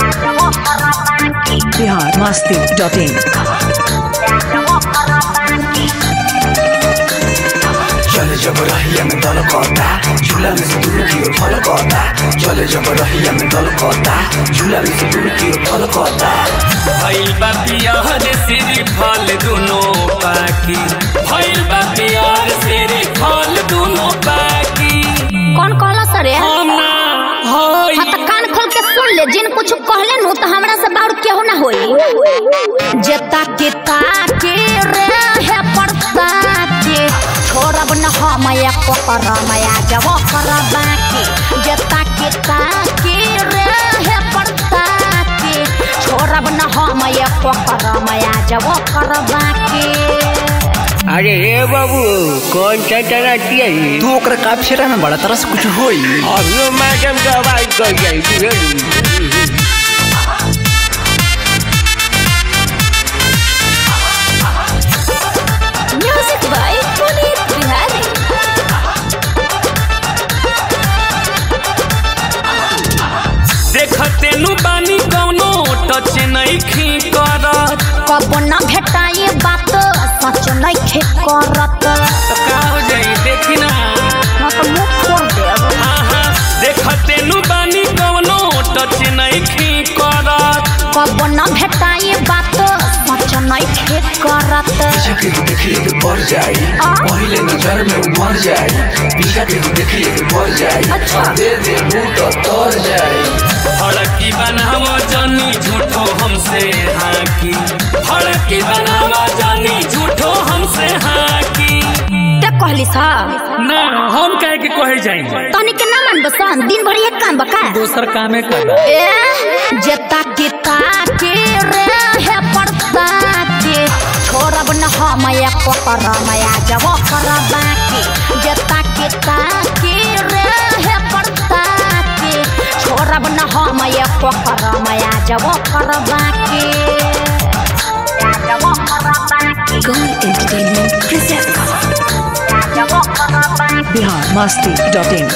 biharmasti.in चले जब रहिया में दल कोता झूला में से दूर की ओर फल कोता चले जब रहिया में दल कोता झूला में से दूर की ओर फल कोता भइल बा पियर सिरी फल दुनो बाकी भइल बा पियर सिरी फल दुनो बाकी कौन कहला सरे हम ना होई हाँ तो कान खोल के सुन ले जिन कुछ कहले नु तो हमरा से बाउर केहू ना होई जेता के ताके रे है पड़ता के छोड़ब न हम एक पकड़ मया जब कर बाकी जेता के ताके रे है पड़ता के छोड़ब न हम एक पकड़ मया जब कर बाकी अरे हे बाबू कौन सा तरह की है तू ओकरा का फेरा में बड़ा तरह से कुछ होई अभी मैडम का आवाज कर जाए म्यूजिक बाय पुनीत बिहारी देखते नु बानी कौनो टच नहीं खी करत कब न भेटाई बात सच नहीं खे करत तो का हो जाई देखी ना न तो मुंह फोड़ देब आहा देखते नु बानी कौनो टच नहीं खी करत कब न भेटाई बात सच नहीं खे करत पीछा के देखिए के बढ़ जाई पहले नजर में मर जाई पीछा के देखिए के बढ़ जाई अच्छा। दे दे मुंह तो तर जाई फड़की बनावा जानी झूठो हमसे हाकी फड़की बनावा जानी झूठो हमसे हाकी ते कहली सा ना हम कहे के कहे जाएंगे तनी के ना मान बसन दिन भर एक काम बका दोसर कामे कर ए जेता के ताके रे है पड़ता के छोड़ब न हम एक पकड़ मया जब कर बाकी जेता के ताके रे है पड़ता के छोड़ब न हम एक पकड़ मया जब कर बाकी God Entertainment presents biharmasti.in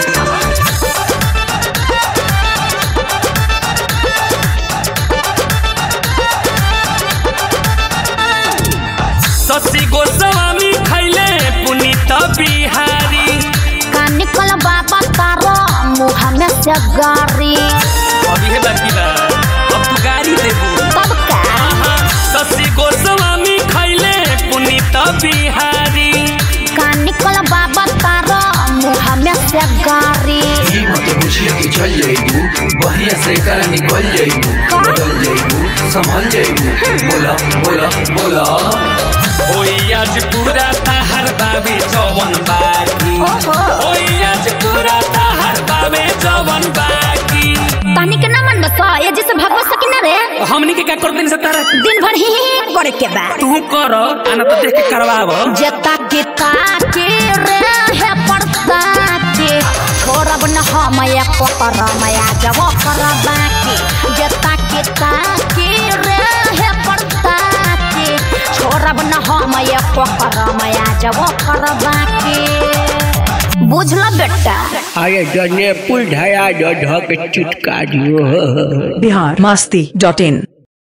ससी गोस्वामी खैले पुनीत बिहारी का निकल बाबा तारो मुँह में से गारी अभी है बाकी बा अब तू गाड़ी देबू तब का ससी गोस्वामी खैले पुनीत बिहारी का निकल बाबा तारो मुँह में से गारी ये मत बुझिए कि चल जाइबू बढ़िया से कर निकल जाइबू बदल जाइबू संभल जाइबू बोला बोला बोला ओई आज पूरा ताहर बाबे जवन बाकी ओई आज पूरा ताहर बाबे जवन बाकी तनी के ना मन बस ये जैसे भगवत सकी ना रे हमनी के का कर दिन से तारा दिन भर ही करे के बा तू कर आना तो देख के करवाव जेता के ताके रे है पड़ता के छोड़ब न हम एक पकड़ मया जब कर बाकी जेता के ताके रे है पड़ता के छोड़ब न हम एक पकड़ मया जब कर बाकी बुझल बेटा अरे जने पुल ढाया जो ढक चिटका दियो biharmasti.in